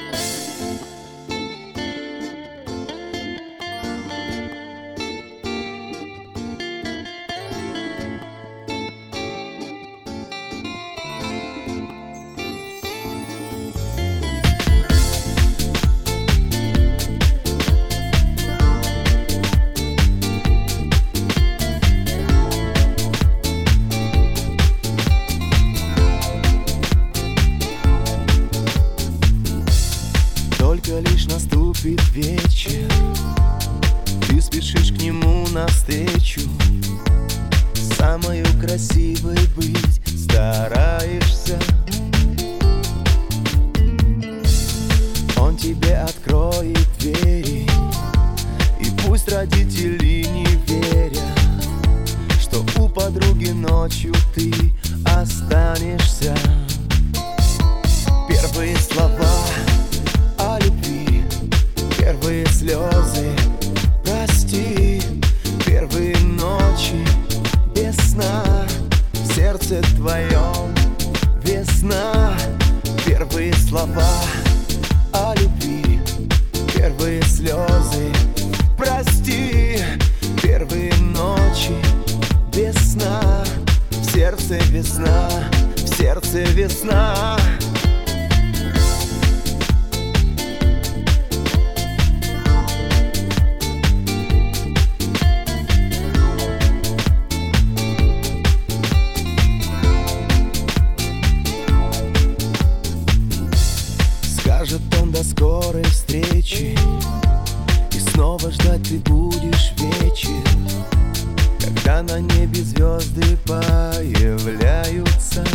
Только лишь наступит вечер, ты спешишь к нему навстречу. Самою красивой быть стараешься. Он тебе откроет двери, и пусть родители не верят, что у подруги ночью ты останешься. Первые слова о любви, первые слезы, прости, первые ночи без сна, в сердце твоем весна. Первые слова о любви, первые слезы, прости, первые ночи без сна, в сердце весна, в сердце весна. Скажет он до скорой встречи, и снова ждать ты будешь вечер, когда на небе звезды появляются.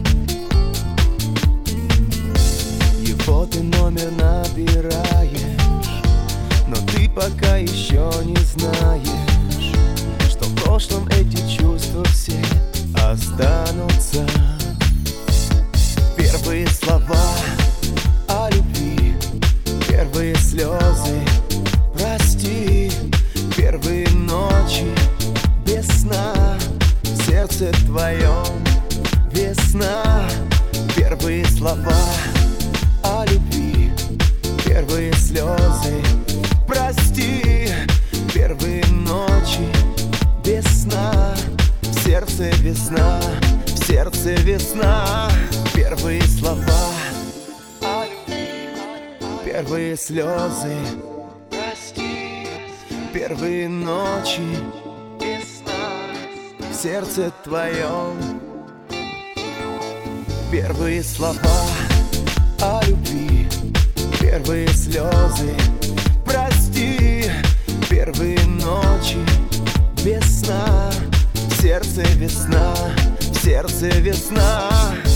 Его ты номер набираешь, но ты пока еще не знаешь, что в прошлом эти чувства все останутся. Первые слова о любви, первые слезы, прости, первые ночи без сна, в сердце твоем весна. Первые слова о любви, первые слезы, прости, первые ночи без сна, в сердце весна, в сердце весна. Первые слова о любви, первые слезы, прости, первые ночи без сна, в сердце твоем. Первые слова о любви, первые слезы, прости, первые ночи без сна, в сердце весна, в сердце весна.